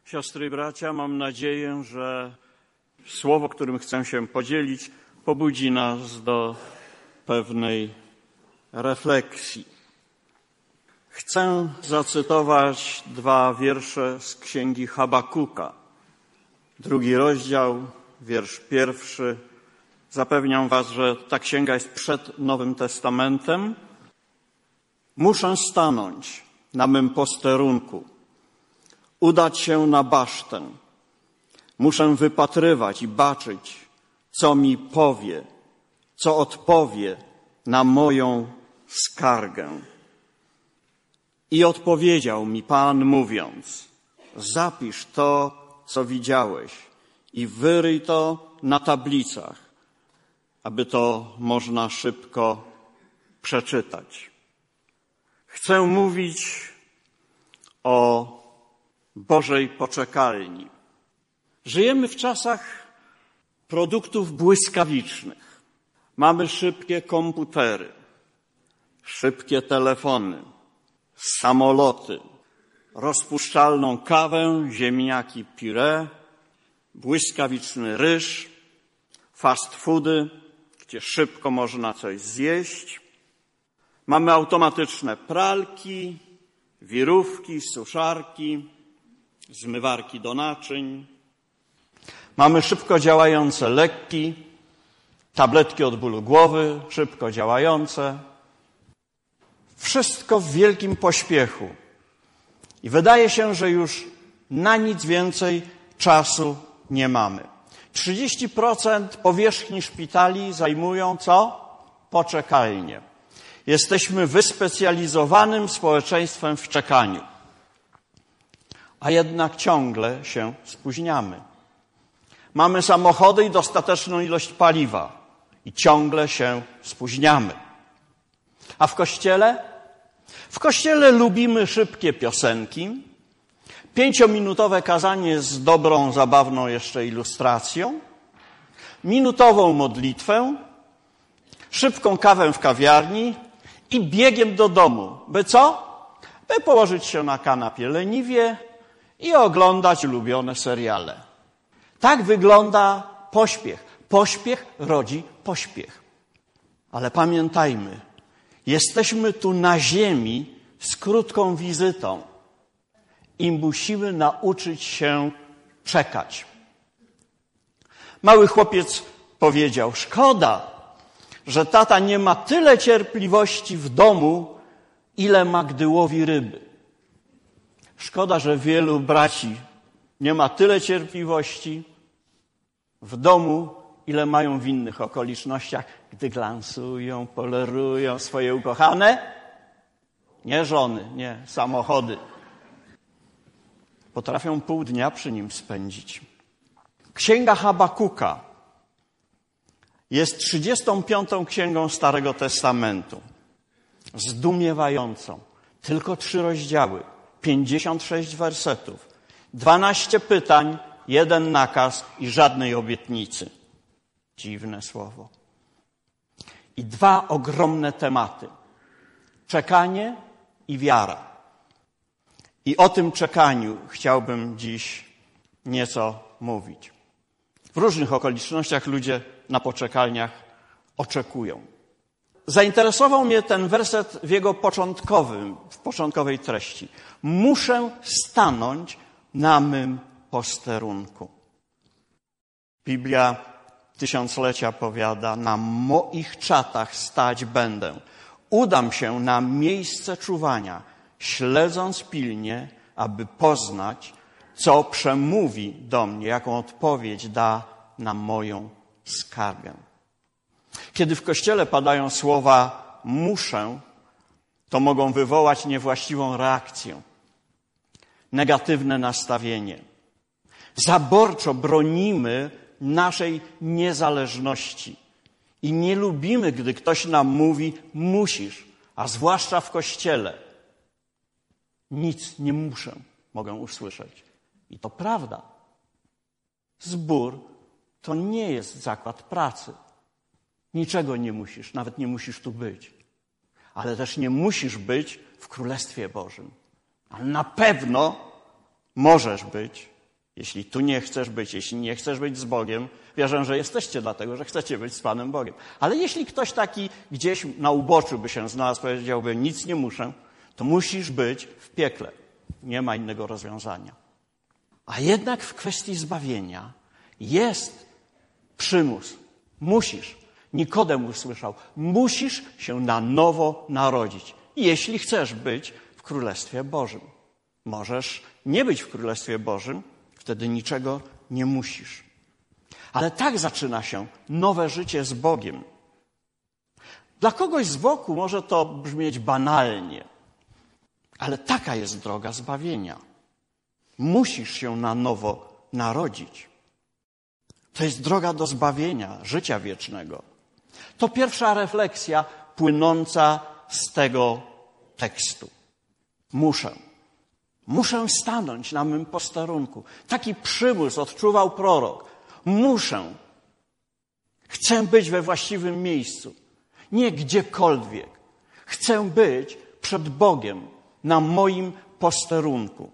Siostry i bracia, mam nadzieję, że słowo, którym chcę się podzielić, pobudzi nas do pewnej refleksji. Chcę zacytować 2 wiersze z księgi Habakuka. 2 rozdział, wiersz 1. Zapewniam was, że ta księga jest przed Nowym Testamentem. Muszę stanąć na mym posterunku, udać się na basztę. Muszę wypatrywać i baczyć, co mi powie, co odpowie na moją skargę. I odpowiedział mi Pan, mówiąc: zapisz to, co widziałeś i wyryj to na tablicach, aby to można szybko przeczytać. Chcę mówić o Bożej poczekalni. Żyjemy w czasach produktów błyskawicznych. Mamy szybkie komputery, szybkie telefony, samoloty, rozpuszczalną kawę, ziemniaki puree, błyskawiczny ryż, fast foody, gdzie szybko można coś zjeść. Mamy automatyczne pralki, wirówki, suszarki, zmywarki do naczyń. Mamy szybko działające leki, tabletki od bólu głowy, szybko działające. Wszystko w wielkim pośpiechu. I wydaje się, że już na nic więcej czasu nie mamy. 30% powierzchni szpitali zajmują co? Poczekalnie. Jesteśmy wyspecjalizowanym społeczeństwem w czekaniu. A jednak ciągle się spóźniamy. Mamy samochody i dostateczną ilość paliwa i ciągle się spóźniamy. A w kościele? W kościele lubimy szybkie piosenki, 5-minutowe kazanie z dobrą, zabawną jeszcze ilustracją, minutową modlitwę, szybką kawę w kawiarni i biegiem do domu. By co? By położyć się na kanapie leniwie i oglądać ulubione seriale. Tak wygląda pośpiech. Pośpiech rodzi pośpiech. Ale pamiętajmy, jesteśmy tu na ziemi z krótką wizytą i musimy nauczyć się czekać. Mały chłopiec powiedział: szkoda, że tata nie ma tyle cierpliwości w domu, ile ma, gdy łowi ryby. Szkoda, że wielu braci nie ma tyle cierpliwości w domu, ile mają w innych okolicznościach, gdy glansują, polerują swoje ukochane. Nie żony, nie samochody. Potrafią pół dnia przy nim spędzić. Księga Habakuka jest 35. księgą Starego Testamentu. Zdumiewającą. Tylko 3 rozdziały, 56 wersetów, 12 pytań, 1 nakaz i żadnej obietnicy. Dziwne słowo. I 2 ogromne tematy. Czekanie i wiara. I o tym czekaniu chciałbym dziś nieco mówić. W różnych okolicznościach ludzie na poczekalniach oczekują. Zainteresował mnie ten werset w jego początkowej treści. Muszę stanąć na mym posterunku. Biblia tysiąclecia powiada: na moich czatach stać będę. Udam się na miejsce czuwania, śledząc pilnie, aby poznać, co przemówi do mnie, jaką odpowiedź da na moją skargę. Kiedy w kościele padają słowa muszę, to mogą wywołać niewłaściwą reakcję, negatywne nastawienie. Zaborczo bronimy naszej niezależności i nie lubimy, gdy ktoś nam mówi musisz, a zwłaszcza w kościele. Nic nie muszę, mogę usłyszeć. I to prawda. Zbór to nie jest zakład pracy. Niczego nie musisz, nawet nie musisz tu być. Ale też nie musisz być w Królestwie Bożym. Ale na pewno możesz być Jeśli tu nie chcesz być, jeśli nie chcesz być z Bogiem, wierzę, że jesteście dlatego, że chcecie być z Panem Bogiem. Ale jeśli ktoś taki gdzieś na uboczu by się znalazł, powiedziałby, nic nie muszę, to musisz być w piekle. Nie ma innego rozwiązania. A jednak w kwestii zbawienia jest przymus. Musisz. Nikodem usłyszał, musisz się na nowo narodzić, jeśli chcesz być w Królestwie Bożym. Możesz nie być w Królestwie Bożym, wtedy niczego nie musisz. Ale tak zaczyna się nowe życie z Bogiem. Dla kogoś z boku może to brzmieć banalnie, ale taka jest droga zbawienia. Musisz się na nowo narodzić. To jest droga do zbawienia, życia wiecznego. To pierwsza refleksja płynąca z tego tekstu. Muszę stanąć na mym posterunku. Taki przymus odczuwał prorok. Chcę być we właściwym miejscu. Nie gdziekolwiek. Chcę być przed Bogiem na moim posterunku.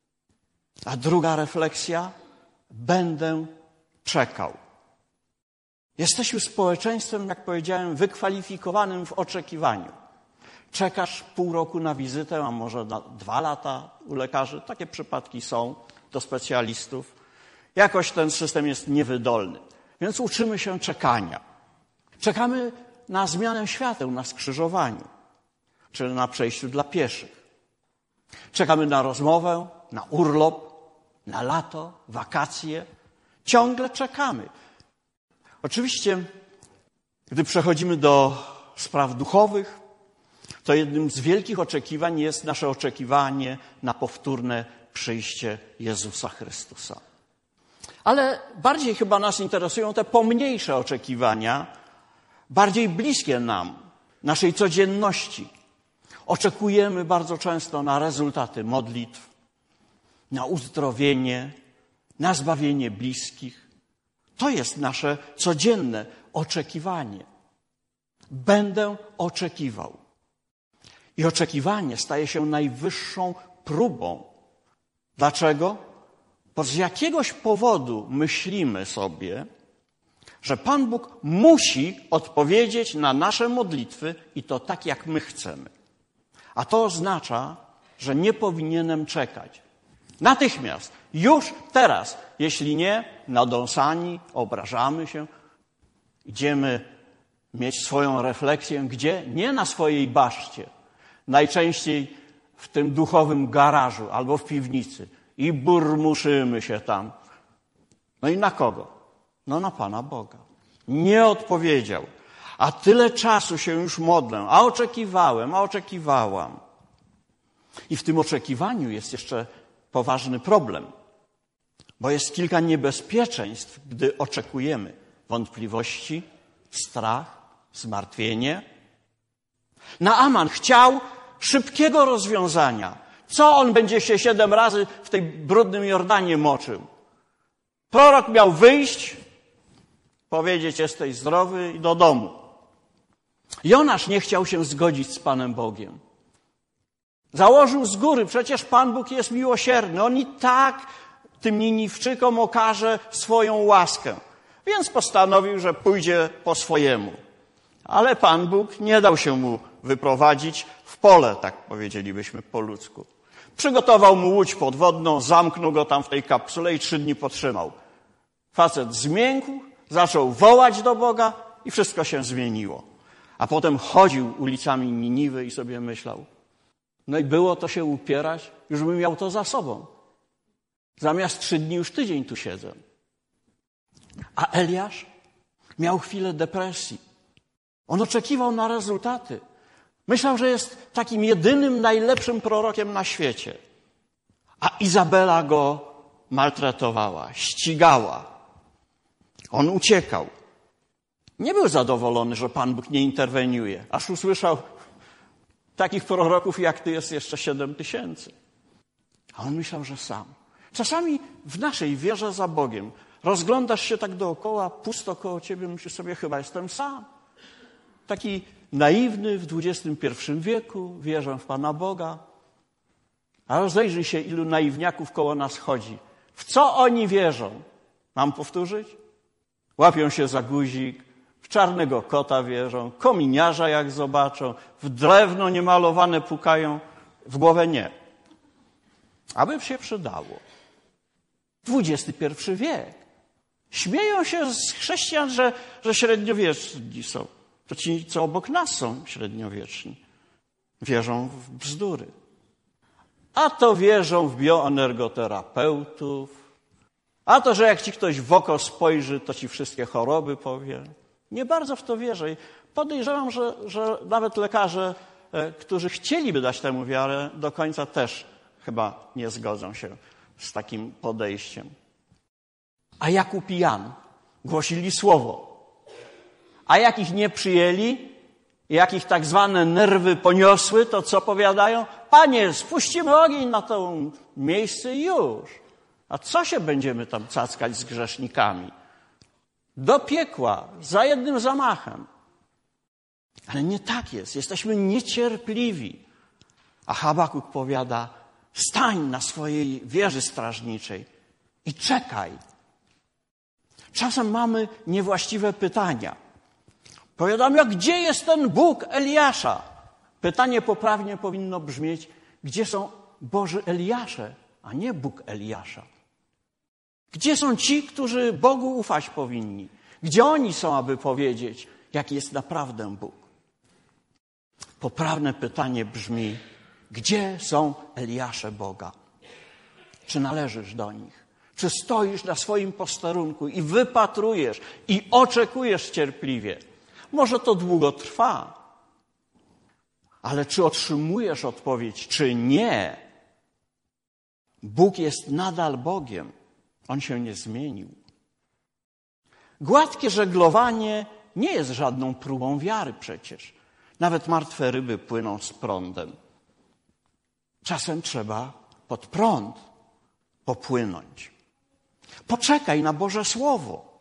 A druga refleksja. Będę czekał. Jesteśmy społeczeństwem, jak powiedziałem, wykwalifikowanym w oczekiwaniu. Czekasz pół roku na wizytę, a może na 2 lata u lekarzy. Takie przypadki są, do specjalistów. Jakoś ten system jest niewydolny. Więc uczymy się czekania. Czekamy na zmianę świateł na skrzyżowaniu, czy na przejściu dla pieszych. Czekamy na rozmowę, na urlop, na lato, wakacje. Ciągle czekamy. Oczywiście, gdy przechodzimy do spraw duchowych, to jednym z wielkich oczekiwań jest nasze oczekiwanie na powtórne przyjście Jezusa Chrystusa. Ale bardziej chyba nas interesują te pomniejsze oczekiwania, bardziej bliskie nam, naszej codzienności. Oczekujemy bardzo często na rezultaty modlitw, na uzdrowienie, na zbawienie bliskich. To jest nasze codzienne oczekiwanie. Będę oczekiwał. I oczekiwanie staje się najwyższą próbą. Dlaczego? Bo z jakiegoś powodu myślimy sobie, że Pan Bóg musi odpowiedzieć na nasze modlitwy i to tak, jak my chcemy. A to oznacza, że nie powinienem czekać. Natychmiast, już teraz. Jeśli nie, nadąsani, obrażamy się. Idziemy mieć swoją refleksję. Gdzie? Nie na swojej baszcie. Najczęściej w tym duchowym garażu albo w piwnicy. I burmuszymy się tam. No i na kogo? No na Pana Boga. Nie odpowiedział. A tyle czasu się już modlę. A oczekiwałam. I w tym oczekiwaniu jest jeszcze poważny problem. Bo jest kilka niebezpieczeństw, gdy oczekujemy. Wątpliwości, strach, zmartwienie. Naaman chciał szybkiego rozwiązania. Co on będzie się 7 razy w tej brudnym Jordanie moczył? Prorok miał wyjść, powiedzieć: jesteś zdrowy i do domu. Jonasz nie chciał się zgodzić z Panem Bogiem. Założył z góry, przecież Pan Bóg jest miłosierny. On i tak tym Niniwczykom okaże swoją łaskę. Więc postanowił, że pójdzie po swojemu. Ale Pan Bóg nie dał się mu wyprowadzić w pole, tak powiedzielibyśmy po ludzku. Przygotował mu łódź podwodną, zamknął go tam w tej kapsule i 3 dni potrzymał. Facet zmiękł, zaczął wołać do Boga i wszystko się zmieniło. A potem chodził ulicami Niniwy i sobie myślał: no i było to się upierać, już bym miał to za sobą. Zamiast 3 dni już tydzień tu siedzę. A Eliasz miał chwilę depresji. On oczekiwał na rezultaty. Myślał, że jest takim jedynym, najlepszym prorokiem na świecie. A Izabela go maltretowała, ścigała. On uciekał. Nie był zadowolony, że Pan Bóg nie interweniuje. Aż usłyszał: takich proroków jak ty jest jeszcze 7000. A on myślał, że sam. Czasami w naszej wierze za Bogiem rozglądasz się tak dookoła, pusto koło ciebie, myślisz sobie: chyba jestem sam. Taki naiwny w XXI wieku, wierzę w Pana Boga. A rozejrzyj się, ilu naiwniaków koło nas chodzi. W co oni wierzą? Mam powtórzyć? Łapią się za guzik, w czarnego kota wierzą, kominiarza jak zobaczą, w drewno niemalowane pukają, w głowę nie. Aby się przydało. XXI wiek. Śmieją się z chrześcijan, że średniowieczni są. To ci, co obok nas są średniowieczni. Wierzą w bzdury. A to wierzą w bioenergoterapeutów. A to, że jak ci ktoś w oko spojrzy, to ci wszystkie choroby powie. Nie bardzo w to wierzę. I podejrzewam, że nawet lekarze, którzy chcieliby dać temu wiarę, do końca też chyba nie zgodzą się z takim podejściem. A Jakub i Jan głosili słowo. A jak ich nie przyjęli, jak ich tak zwane nerwy poniosły, to co powiadają? Panie, spuścimy ogień na to miejsce i już. A co się będziemy tam cackać z grzesznikami? Do piekła, za jednym zamachem. Ale nie tak jest. Jesteśmy niecierpliwi. A Habakuk powiada, stań na swojej wieży strażniczej i czekaj. Czasem mamy niewłaściwe pytania. Powiadamy, a gdzie jest ten Bóg Eliasza? Pytanie poprawnie powinno brzmieć, gdzie są Boży Eliasze, a nie Bóg Eliasza? Gdzie są ci, którzy Bogu ufać powinni? Gdzie oni są, aby powiedzieć, jaki jest naprawdę Bóg? Poprawne pytanie brzmi, gdzie są Eliasze Boga? Czy należysz do nich? Czy stoisz na swoim posterunku i wypatrujesz i oczekujesz cierpliwie? Może to długo trwa, ale czy otrzymujesz odpowiedź, czy nie? Bóg jest nadal Bogiem. On się nie zmienił. Gładkie żeglowanie nie jest żadną próbą wiary przecież. Nawet martwe ryby płyną z prądem. Czasem trzeba pod prąd popłynąć. Poczekaj na Boże Słowo.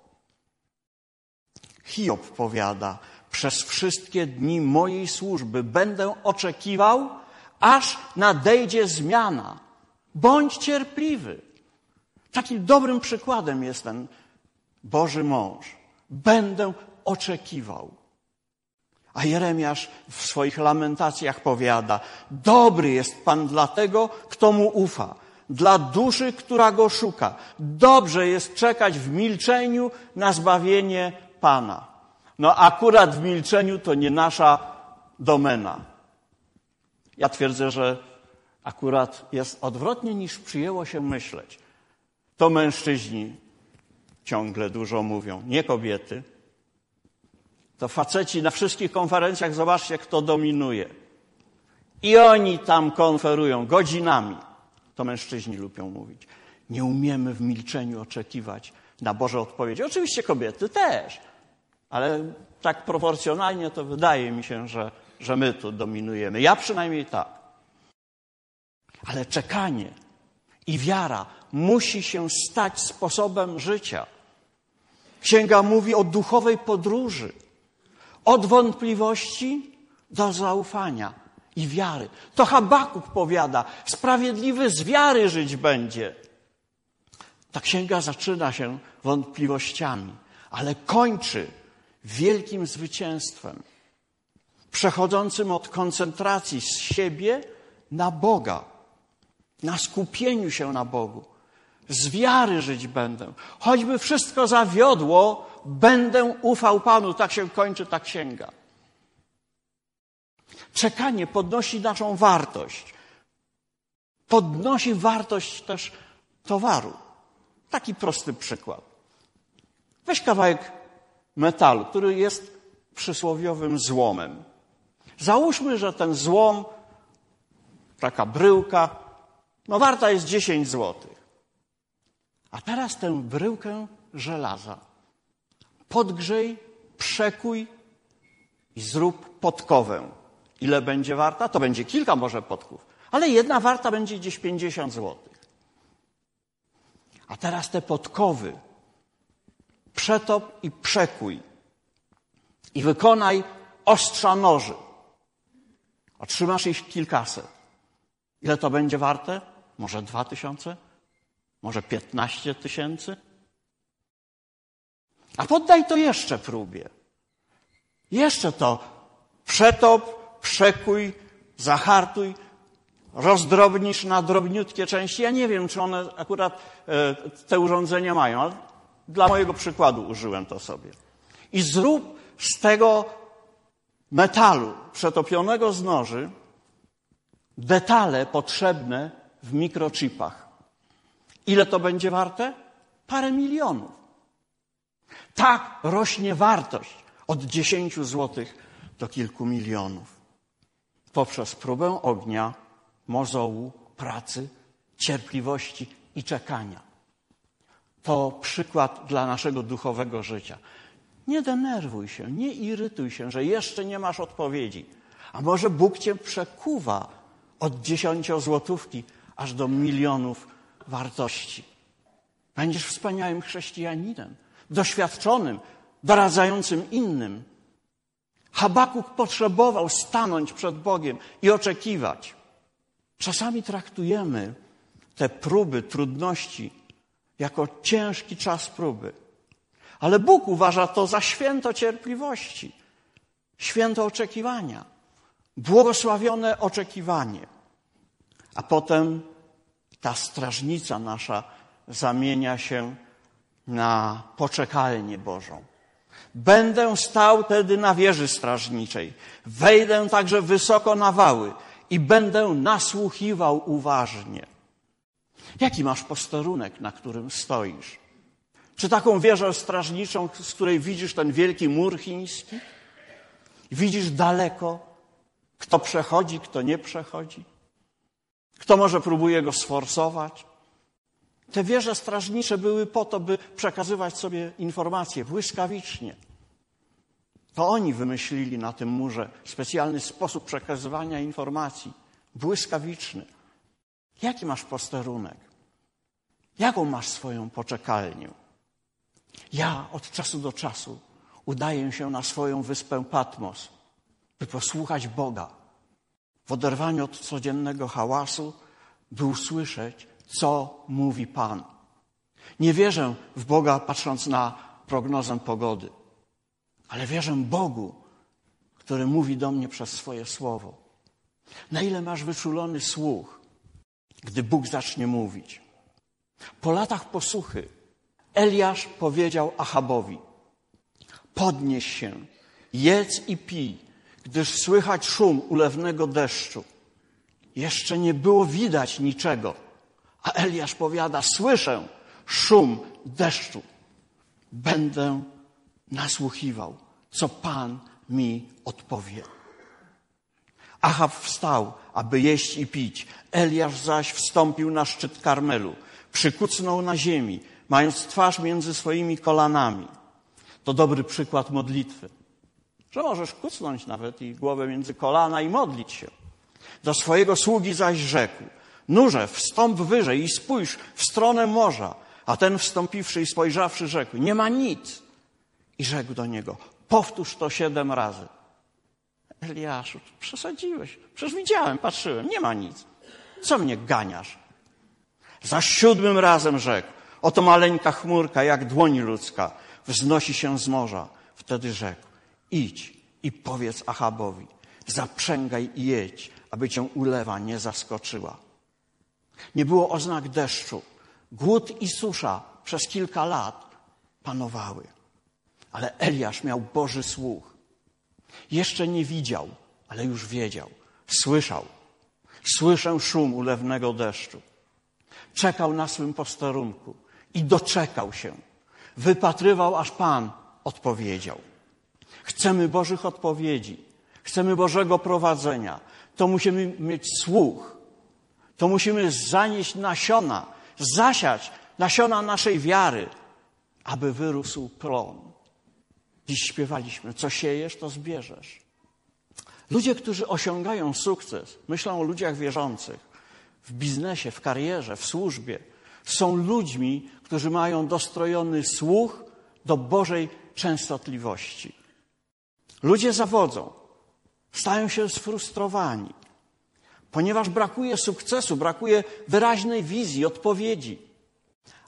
Hiob powiada, przez wszystkie dni mojej służby będę oczekiwał, aż nadejdzie zmiana. Bądź cierpliwy. Takim dobrym przykładem jest ten Boży mąż. Będę oczekiwał. A Jeremiasz w swoich lamentacjach powiada, dobry jest Pan dla tego, kto mu ufa, dla duszy, która go szuka. Dobrze jest czekać w milczeniu na zbawienie Pana. No akurat w milczeniu to nie nasza domena. Ja twierdzę, że akurat jest odwrotnie niż przyjęło się myśleć. To mężczyźni ciągle dużo mówią, nie kobiety. To faceci na wszystkich konferencjach, zobaczcie, kto dominuje. I oni tam konferują godzinami. To mężczyźni lubią mówić. Nie umiemy w milczeniu oczekiwać na Boże odpowiedzi. Oczywiście kobiety też, ale tak proporcjonalnie to wydaje mi się, że my tu dominujemy. Ja przynajmniej tak. Ale czekanie i wiara musi się stać sposobem życia. Księga mówi o duchowej podróży. Od wątpliwości do zaufania i wiary. To Habakuk powiada, sprawiedliwy z wiary żyć będzie. Ta księga zaczyna się wątpliwościami, ale kończy wielkim zwycięstwem, przechodzącym od koncentracji z siebie na Boga, na skupieniu się na Bogu. Z wiary żyć będę. Choćby wszystko zawiodło, będę ufał Panu. Tak się kończy ta księga. Czekanie podnosi naszą wartość. Podnosi wartość też towaru. Taki prosty przykład. Weź kawałek metalu, który jest przysłowiowym złomem. Załóżmy, że ten złom, taka bryłka, warta jest 10 złotych. A teraz tę bryłkę żelaza podgrzej, przekuj i zrób podkowę. Ile będzie warta? To będzie kilka może podków, ale jedna warta będzie gdzieś 50 złotych. A teraz te podkowy przetop i przekuj i wykonaj ostrza noży. Otrzymasz ich kilkaset. Ile to będzie warte? Może 2000? Może 15 000? A poddaj to jeszcze próbie. Jeszcze to przetop, przekuj, zahartuj, rozdrobnisz na drobniutkie części. Ja nie wiem, czy one akurat te urządzenia mają, ale dla mojego przykładu użyłem to sobie. I zrób z tego metalu przetopionego z noży detale potrzebne w mikrochipach. Ile to będzie warte? Parę milionów. Tak rośnie wartość od 10 zł do kilku milionów. Poprzez próbę ognia, mozołu, pracy, cierpliwości i czekania. To przykład dla naszego duchowego życia. Nie denerwuj się, nie irytuj się, że jeszcze nie masz odpowiedzi. A może Bóg cię przekuwa od 10 złotówki aż do milionów wartości. Będziesz wspaniałym chrześcijaninem, doświadczonym, doradzającym innym. Habakuk potrzebował stanąć przed Bogiem i oczekiwać. Czasami traktujemy te próby, trudności jako ciężki czas próby. Ale Bóg uważa to za święto cierpliwości, święto oczekiwania, błogosławione oczekiwanie. A potem ta strażnica nasza zamienia się na poczekalnię Bożą. Będę stał tedy na wieży strażniczej, wejdę także wysoko na wały i będę nasłuchiwał uważnie. Jaki masz posterunek, na którym stoisz? Czy taką wieżę strażniczą, z której widzisz ten wielki mur chiński? Widzisz daleko, kto przechodzi, kto nie przechodzi? Kto może próbuje go sforsować? Te wieże strażnicze były po to, by przekazywać sobie informacje błyskawicznie. To oni wymyślili na tym murze specjalny sposób przekazywania informacji. Błyskawiczny. Jaki masz posterunek? Jaką masz swoją poczekalnię? Ja od czasu do czasu udaję się na swoją wyspę Patmos, by posłuchać Boga. W oderwaniu od codziennego hałasu, by usłyszeć, co mówi Pan. Nie wierzę w Boga patrząc na prognozę pogody, ale wierzę Bogu, który mówi do mnie przez swoje słowo. Na ile masz wyczulony słuch, gdy Bóg zacznie mówić? Po latach posuchy Eliasz powiedział Achabowi: podnieś się, jedz i pij, gdyż słychać szum ulewnego deszczu. Jeszcze nie było widać niczego, a Eliasz powiada: słyszę szum deszczu. Będę nasłuchiwał, co Pan mi odpowie. Achab wstał, aby jeść i pić. Eliasz zaś wstąpił na szczyt Karmelu. Przykucnął na ziemi, mając twarz między swoimi kolanami. To dobry przykład modlitwy. Że możesz kucnąć nawet i głowę między kolana i modlić się. Do swojego sługi zaś rzekł: nurze, wstąp wyżej i spójrz w stronę morza. A ten wstąpiwszy i spojrzawszy rzekł: nie ma nic. I rzekł do niego: powtórz to 7 razy. Eliaszu, przesadziłeś. Przecież widziałem, patrzyłem, nie ma nic. Co mnie ganiasz? Za 7 razem rzekł: oto maleńka chmurka, jak dłoń ludzka, wznosi się z morza. Wtedy rzekł: idź i powiedz Achabowi: zaprzęgaj i jedź, aby cię ulewa nie zaskoczyła. Nie było oznak deszczu. Głód i susza przez kilka lat panowały. Ale Eliasz miał Boży słuch. Jeszcze nie widział, ale już wiedział. Słyszał. Słyszę szum ulewnego deszczu. Czekał na swym posterunku i doczekał się. Wypatrywał, aż Pan odpowiedział. Chcemy Bożych odpowiedzi. Chcemy Bożego prowadzenia. To musimy mieć słuch. To musimy zanieść nasiona, zasiać nasiona naszej wiary, aby wyrósł plon. Dziś śpiewaliśmy: co siejesz, to zbierzesz. Ludzie, którzy osiągają sukces, myślą o ludziach wierzących, w biznesie, w karierze, w służbie. Są ludźmi, którzy mają dostrojony słuch do Bożej częstotliwości. Ludzie zawodzą, stają się sfrustrowani, ponieważ brakuje sukcesu, brakuje wyraźnej wizji, odpowiedzi.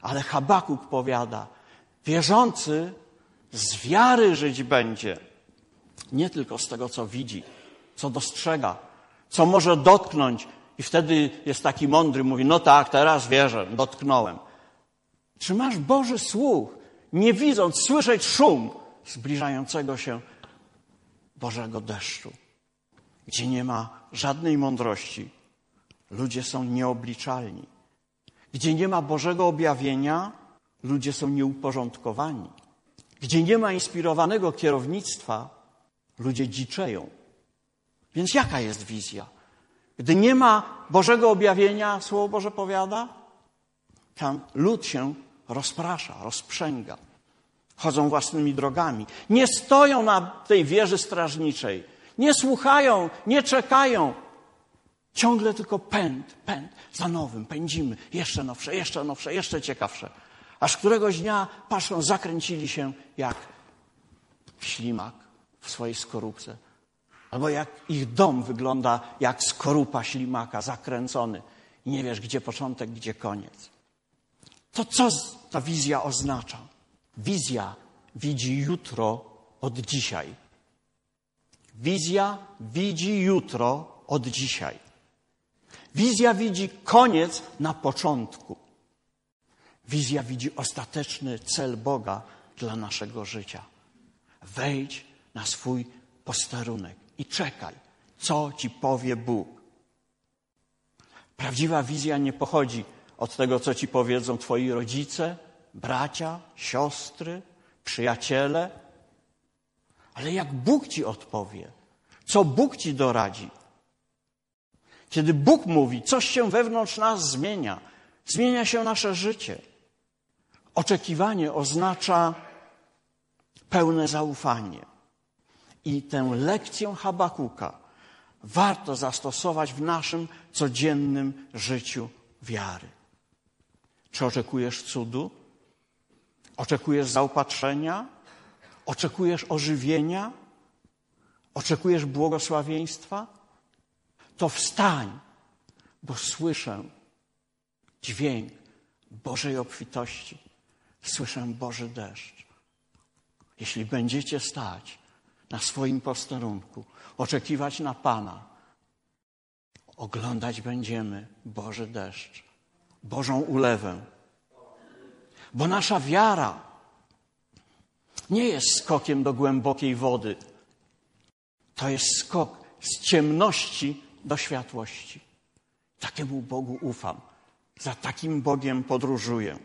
Ale Habakuk powiada, wierzący z wiary żyć będzie. Nie tylko z tego, co widzi, co dostrzega, co może dotknąć. I wtedy jest taki mądry, mówi, no tak, teraz wierzę, dotknąłem. Czy masz Boży słuch, nie widząc, słyszeć szum zbliżającego się Bożego deszczu, gdzie nie ma żadnej mądrości. Ludzie są nieobliczalni. Gdzie nie ma Bożego objawienia, ludzie są nieuporządkowani. Gdzie nie ma inspirowanego kierownictwa, ludzie dziczeją. Więc jaka jest wizja? Gdy nie ma Bożego objawienia, Słowo Boże powiada, tam lud się rozprasza, rozprzęga. Chodzą własnymi drogami. Nie stoją na tej wieży strażniczej. Nie słuchają, nie czekają. Ciągle tylko pęd za nowym. Pędzimy. Jeszcze nowsze, jeszcze ciekawsze. Aż któregoś dnia, patrzą, zakręcili się jak ślimak w swojej skorupce. Albo jak ich dom wygląda jak skorupa ślimaka, zakręcony. I nie wiesz, gdzie początek, gdzie koniec. To co ta wizja oznacza? Wizja widzi jutro od dzisiaj. Wizja widzi jutro od dzisiaj. Wizja widzi koniec na początku. Wizja widzi ostateczny cel Boga dla naszego życia. Wejdź na swój posterunek i czekaj, co ci powie Bóg. Prawdziwa wizja nie pochodzi od tego, co ci powiedzą twoi rodzice, bracia, siostry, przyjaciele, ale jak Bóg ci odpowie, co Bóg ci doradzi. Kiedy Bóg mówi, coś się wewnątrz nas zmienia, zmienia się nasze życie. Oczekiwanie oznacza pełne zaufanie. I tę lekcję Habakuka warto zastosować w naszym codziennym życiu wiary. Czy oczekujesz cudu? Oczekujesz zaopatrzenia? Oczekujesz ożywienia? Oczekujesz błogosławieństwa? To wstań, bo słyszę dźwięk Bożej obfitości. Słyszę Boży deszcz. Jeśli będziecie stać na swoim posterunku, oczekiwać na Pana, oglądać będziemy Boży deszcz, Bożą ulewę. Bo nasza wiara nie jest skokiem do głębokiej wody. To jest skok z ciemności do światłości. Takiemu Bogu ufam. Za takim Bogiem podróżuję.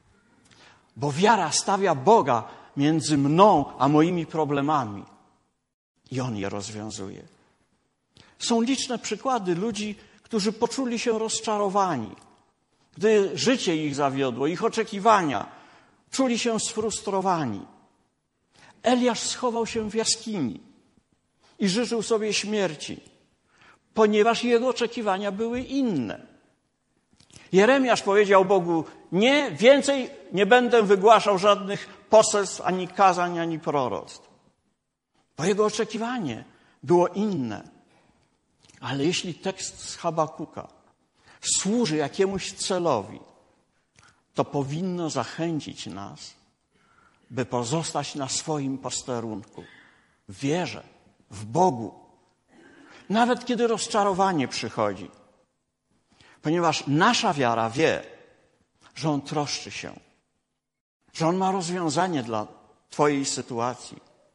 Bo wiara stawia Boga między mną a moimi problemami. I On je rozwiązuje. Są liczne przykłady ludzi, którzy poczuli się rozczarowani. Gdy życie ich zawiodło, ich oczekiwania, czuli się sfrustrowani. Eliasz schował się w jaskini i życzył sobie śmierci, ponieważ jego oczekiwania były inne. Jeremiasz powiedział Bogu, nie, więcej nie będę wygłaszał żadnych poselstw, ani kazań, ani proroctw. Bo jego oczekiwanie było inne. Ale jeśli tekst z Habakuka służy jakiemuś celowi, to powinno zachęcić nas, by pozostać na swoim posterunku, w wierze, w Bogu. Nawet kiedy rozczarowanie przychodzi. Ponieważ nasza wiara wie, że On troszczy się, że On ma rozwiązanie dla twojej sytuacji.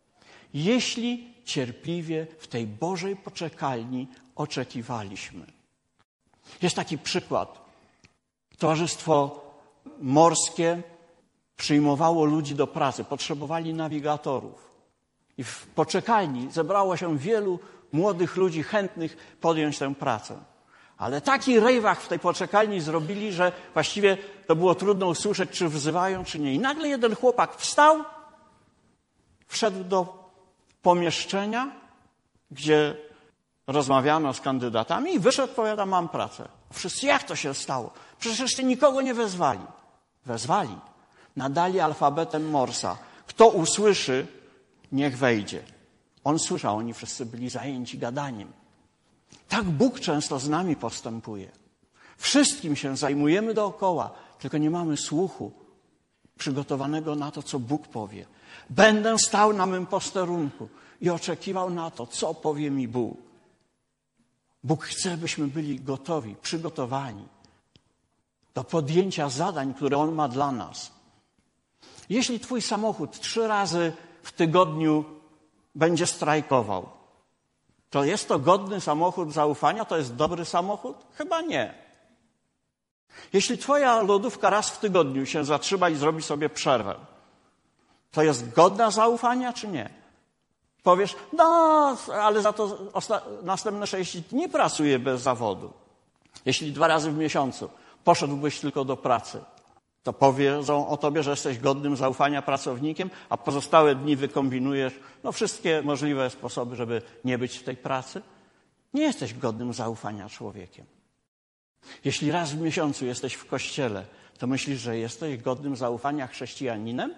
Jeśli cierpliwie w tej Bożej poczekalni oczekiwaliśmy. Jest taki przykład. Towarzystwo morskie przyjmowało ludzi do pracy, potrzebowali nawigatorów. I w poczekalni zebrało się wielu młodych ludzi chętnych podjąć tę pracę. Ale taki rejwach w tej poczekalni zrobili, że właściwie to było trudno usłyszeć, czy wzywają, czy nie. I nagle jeden chłopak wstał, wszedł do pomieszczenia, gdzie rozmawiano z kandydatami i wyszedł, powiada, mam pracę. Wszyscy, jak to się stało? Przecież jeszcze nikogo nie wezwali. Wezwali. Nadali alfabetem Morsa. Kto usłyszy, niech wejdzie. On słyszał, oni wszyscy byli zajęci gadaniem. Tak Bóg często z nami postępuje. Wszystkim się zajmujemy dookoła, tylko nie mamy słuchu przygotowanego na to, co Bóg powie. Będę stał na mym posterunku i oczekiwał na to, co powie mi Bóg. Bóg chce, byśmy byli gotowi, przygotowani do podjęcia zadań, które On ma dla nas. Jeśli twój samochód 3 razy w tygodniu będzie strajkował, to jest to godny samochód zaufania? To jest dobry samochód? Chyba nie. Jeśli twoja lodówka raz w tygodniu się zatrzyma i zrobi sobie przerwę, to jest godna zaufania, czy nie? Powiesz, no, ale za to następne 6 dni pracuję bez zawodu. Jeśli 2 razy w miesiącu poszedłbyś tylko do pracy, to powiedzą o tobie, że jesteś godnym zaufania pracownikiem, a pozostałe dni wykombinujesz wszystkie możliwe sposoby, żeby nie być w tej pracy. Nie jesteś godnym zaufania człowiekiem. Jeśli raz w miesiącu jesteś w kościele, to myślisz, że jesteś godnym zaufania chrześcijaninem?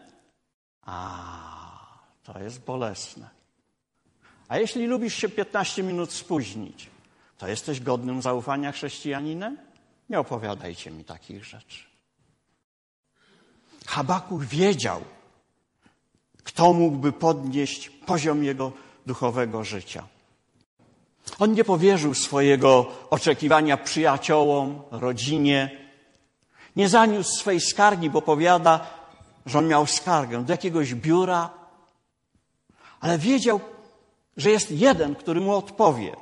To jest bolesne. A jeśli lubisz się 15 minut spóźnić, to jesteś godnym zaufania chrześcijaninem? Nie opowiadajcie mi takich rzeczy. Habakuk wiedział, kto mógłby podnieść poziom jego duchowego życia. On nie powierzył swojego oczekiwania przyjaciołom, rodzinie. Nie zaniósł swej skargi, bo powiada, że on miał skargę do jakiegoś biura, ale wiedział, że jest jeden, który mu odpowie.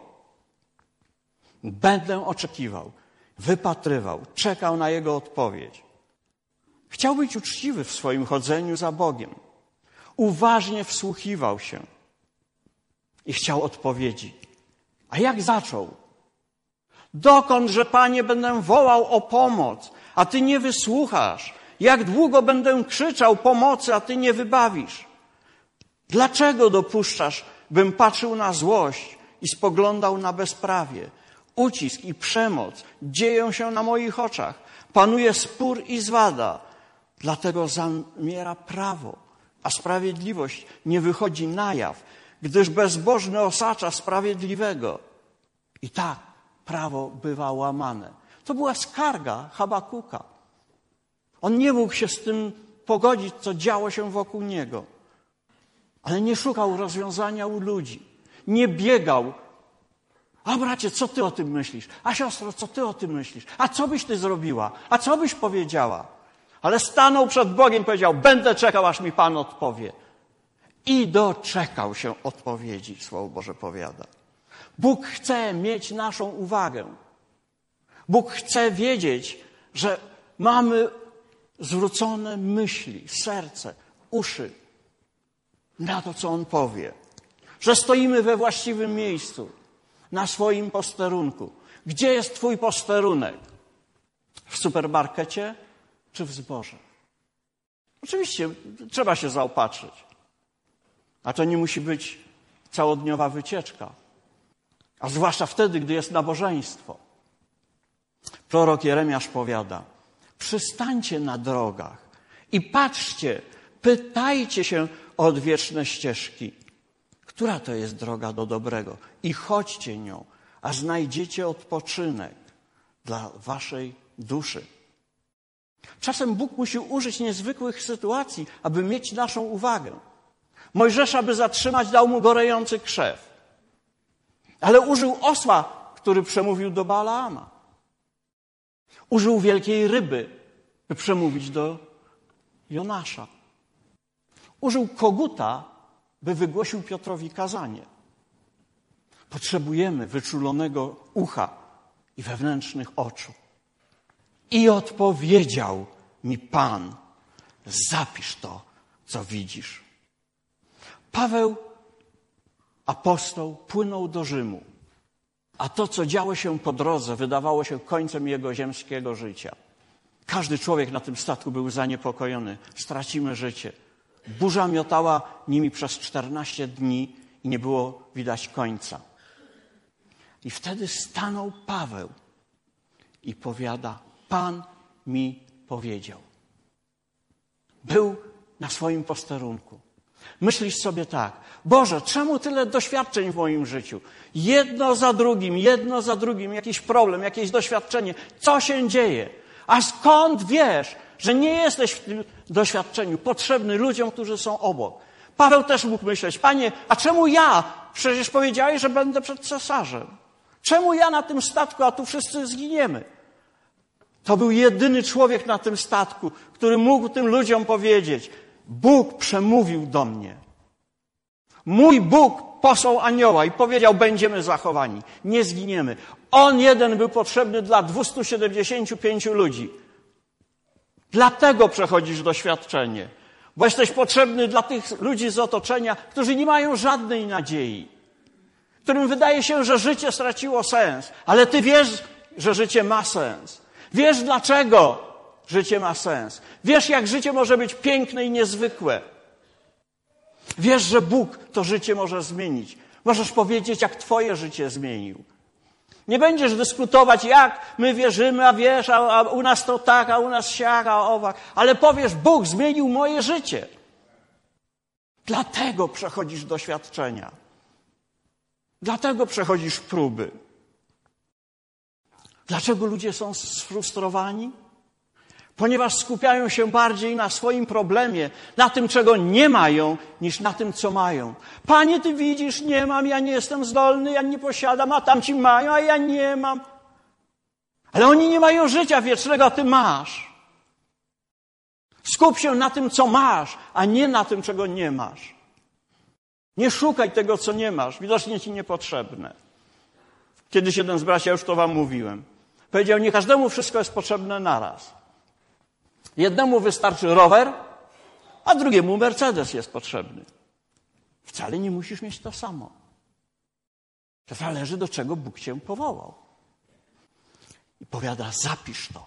Będę oczekiwał, wypatrywał, czekał na jego odpowiedź. Chciał być uczciwy w swoim chodzeniu za Bogiem. Uważnie wsłuchiwał się i chciał odpowiedzi. A jak zaczął? Dokądże, Panie, będę wołał o pomoc, a Ty nie wysłuchasz? Jak długo będę krzyczał pomocy, a Ty nie wybawisz? Dlaczego dopuszczasz, bym patrzył na złość i spoglądał na bezprawie? Ucisk i przemoc dzieją się na moich oczach. Panuje spór i zwada. Dlatego zamiera prawo, a sprawiedliwość nie wychodzi na jaw, gdyż bezbożny osacza sprawiedliwego. I tak prawo bywa łamane. To była skarga Habakuka. On nie mógł się z tym pogodzić, co działo się wokół niego. Ale nie szukał rozwiązania u ludzi. Nie biegał. A bracie, co ty o tym myślisz? A siostro, co ty o tym myślisz? A co byś ty zrobiła? A co byś powiedziała? Ale stanął przed Bogiem i powiedział, będę czekał, aż mi Pan odpowie. I doczekał się odpowiedzi, Słowo Boże powiada. Bóg chce mieć naszą uwagę. Bóg chce wiedzieć, że mamy zwrócone myśli, serce, uszy na to, co On powie. Że stoimy we właściwym miejscu, na swoim posterunku. Gdzie jest twój posterunek? W supermarkecie czy w zborze? Oczywiście trzeba się zaopatrzyć. A to nie musi być całodniowa wycieczka. A zwłaszcza wtedy, gdy jest nabożeństwo. Prorok Jeremiasz powiada, przystańcie na drogach i patrzcie, pytajcie się o odwieczne ścieżki. Która to jest droga do dobrego? I chodźcie nią, a znajdziecie odpoczynek dla waszej duszy. Czasem Bóg musi użyć niezwykłych sytuacji, aby mieć naszą uwagę. Mojżesza, by zatrzymać, dał mu gorejący krzew. Ale użył osła, który przemówił do Balaama. Użył wielkiej ryby, by przemówić do Jonasza. Użył koguta, by wygłosił Piotrowi kazanie. Potrzebujemy wyczulonego ucha i wewnętrznych oczu. I odpowiedział mi Pan, zapisz to, co widzisz. Paweł, apostoł, płynął do Rzymu, a to, co działo się po drodze, wydawało się końcem jego ziemskiego życia. Każdy człowiek na tym statku był zaniepokojony. Stracimy życie. Burza miotała nimi przez 14 dni i nie było widać końca. I wtedy stanął Paweł i powiada, Pan mi powiedział. Był na swoim posterunku. Myślisz sobie tak, Boże, czemu tyle doświadczeń w moim życiu? Jedno za drugim, jakiś problem, jakieś doświadczenie. Co się dzieje? A skąd wiesz, że nie jesteś w tym doświadczeniu potrzebny ludziom, którzy są obok? Paweł też mógł myśleć, Panie, a czemu ja? Przecież powiedziałeś, że będę przed cesarzem. Czemu ja na tym statku, a tu wszyscy zginiemy? To był jedyny człowiek na tym statku, który mógł tym ludziom powiedzieć, Bóg przemówił do mnie. Mój Bóg posłał anioła i powiedział, będziemy zachowani, nie zginiemy. On jeden był potrzebny dla 275 ludzi. Dlatego przechodzisz doświadczenie, bo jesteś potrzebny dla tych ludzi z otoczenia, którzy nie mają żadnej nadziei, którym wydaje się, że życie straciło sens, ale ty wiesz, że życie ma sens. Wiesz, dlaczego życie ma sens. Wiesz, jak życie może być piękne i niezwykłe. Wiesz, że Bóg to życie może zmienić. Możesz powiedzieć, jak twoje życie zmienił. Nie będziesz dyskutować, jak my wierzymy, a wiesz, a u nas to tak, a u nas siak, a owak. Ale powiesz, Bóg zmienił moje życie. Dlatego przechodzisz doświadczenia. Dlatego przechodzisz próby. Dlaczego ludzie są sfrustrowani? Ponieważ skupiają się bardziej na swoim problemie, na tym, czego nie mają, niż na tym, co mają. Panie, Ty widzisz, nie mam, ja nie jestem zdolny, ja nie posiadam, a tamci mają, a ja nie mam. Ale oni nie mają życia wiecznego, a Ty masz. Skup się na tym, co masz, a nie na tym, czego nie masz. Nie szukaj tego, co nie masz, widocznie Ci niepotrzebne. Kiedyś jeden z braci, ja już to wam mówiłem, powiedział, nie każdemu wszystko jest potrzebne naraz. Jednemu wystarczy rower, a drugiemu Mercedes jest potrzebny. Wcale nie musisz mieć to samo. To zależy, do czego Bóg cię powołał. I powiada, zapisz to.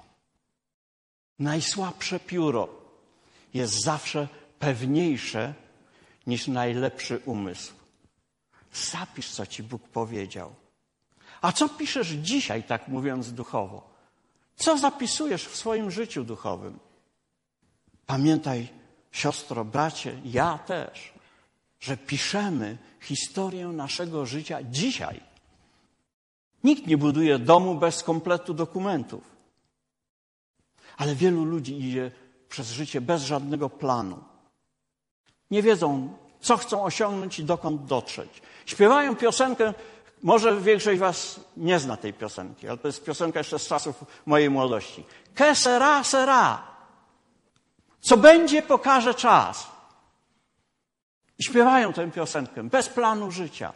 Najsłabsze pióro jest zawsze pewniejsze niż najlepszy umysł. Zapisz, co ci Bóg powiedział. A co piszesz dzisiaj, tak mówiąc duchowo? Co zapisujesz w swoim życiu duchowym? Pamiętaj, siostro, bracie, ja też, że piszemy historię naszego życia dzisiaj. Nikt nie buduje domu bez kompletu dokumentów. Ale wielu ludzi idzie przez życie bez żadnego planu. Nie wiedzą, co chcą osiągnąć i dokąd dotrzeć. Śpiewają piosenkę, może większość was nie zna tej piosenki, ale to jest piosenka jeszcze z czasów mojej młodości. Que sera, sera. Co będzie, pokaże czas. I śpiewają tę piosenkę bez planu życia.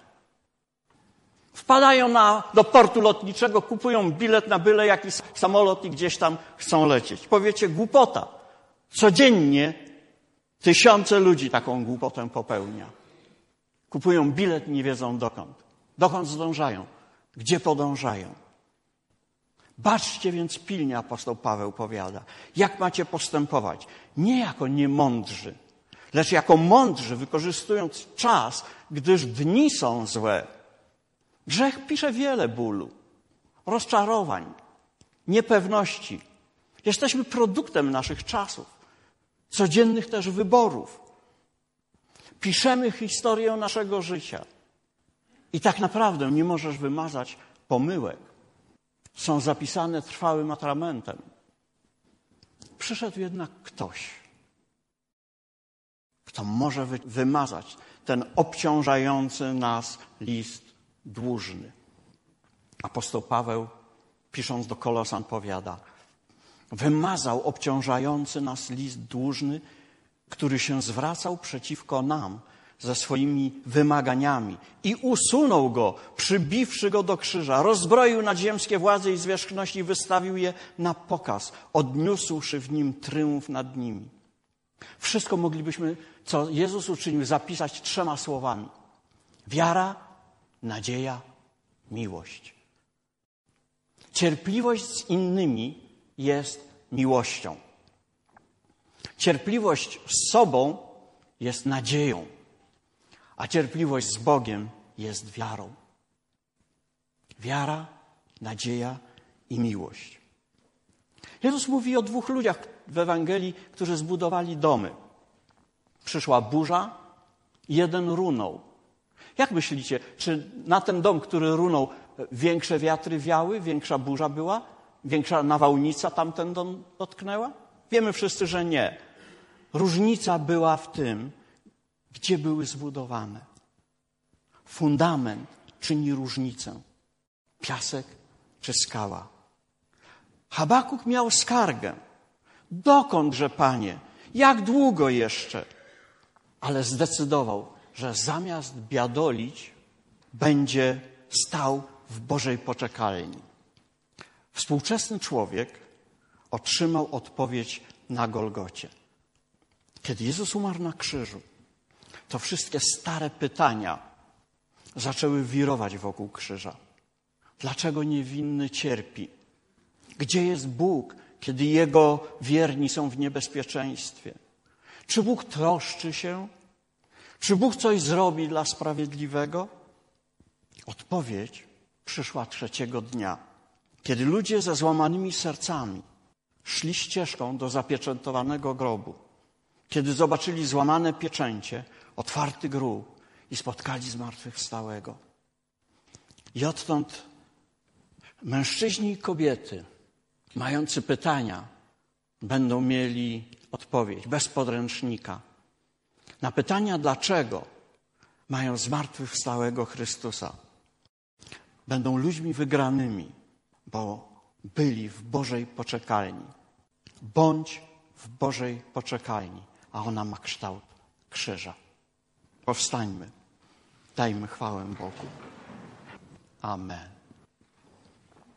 Wpadają do portu lotniczego, kupują bilet na byle jaki samolot i gdzieś tam chcą lecieć. Powiecie, głupota. Codziennie tysiące ludzi taką głupotę popełnia. Kupują bilet i nie wiedzą dokąd. Dokąd zdążają? Gdzie podążają? Baczcie więc pilnie, apostoł Paweł powiada, jak macie postępować. Nie jako niemądrzy, lecz jako mądrzy, wykorzystując czas, gdyż dni są złe. Grzech pisze wiele bólu, rozczarowań, niepewności. Jesteśmy produktem naszych czasów, codziennych też wyborów. Piszemy historię naszego życia. I tak naprawdę nie możesz wymazać pomyłek. Są zapisane trwałym atramentem. Przyszedł jednak ktoś, kto może wymazać ten obciążający nas list dłużny. Apostoł Paweł, pisząc do Kolosan, powiada, wymazał obciążający nas list dłużny, który się zwracał przeciwko nam ze swoimi wymaganiami i usunął go, przybiwszy go do krzyża, rozbroił nadziemskie władze i zwierzchności i wystawił je na pokaz, odniósłszy w nim tryumf nad nimi. Wszystko moglibyśmy, co Jezus uczynił, zapisać 3 słowami. Wiara, nadzieja, miłość. Cierpliwość z innymi jest miłością. Cierpliwość z sobą jest nadzieją. A cierpliwość z Bogiem jest wiarą. Wiara, nadzieja i miłość. Jezus mówi o 2 ludziach w Ewangelii, którzy zbudowali domy. Przyszła burza i jeden runął. Jak myślicie, czy na ten dom, który runął, większe wiatry wiały, większa burza była? większa nawałnica tamten dom dotknęła? Wiemy wszyscy, że nie. Różnica była w tym, gdzie były zbudowane. Fundament czyni różnicę. Piasek czy skała. Habakuk miał skargę. Dokądże, Panie? Jak długo jeszcze? Ale zdecydował, że zamiast biadolić, będzie stał w Bożej poczekalni. Współczesny człowiek otrzymał odpowiedź na Golgocie. Kiedy Jezus umarł na krzyżu, to wszystkie stare pytania zaczęły wirować wokół krzyża. Dlaczego niewinny cierpi? Gdzie jest Bóg, kiedy Jego wierni są w niebezpieczeństwie? Czy Bóg troszczy się? Czy Bóg coś zrobi dla sprawiedliwego? Odpowiedź przyszła trzeciego dnia, kiedy ludzie ze złamanymi sercami szli ścieżką do zapieczętowanego grobu. Kiedy zobaczyli złamane pieczęcie, otwarty grób i spotkali zmartwychwstałego. I odtąd mężczyźni i kobiety, mający pytania, będą mieli odpowiedź bez podręcznika. Na pytania dlaczego mają zmartwychwstałego Chrystusa. Będą ludźmi wygranymi, bo byli w Bożej poczekalni. Bądź w Bożej poczekalni, a ona ma kształt krzyża. Powstańmy, dajmy chwałę Bogu. Amen.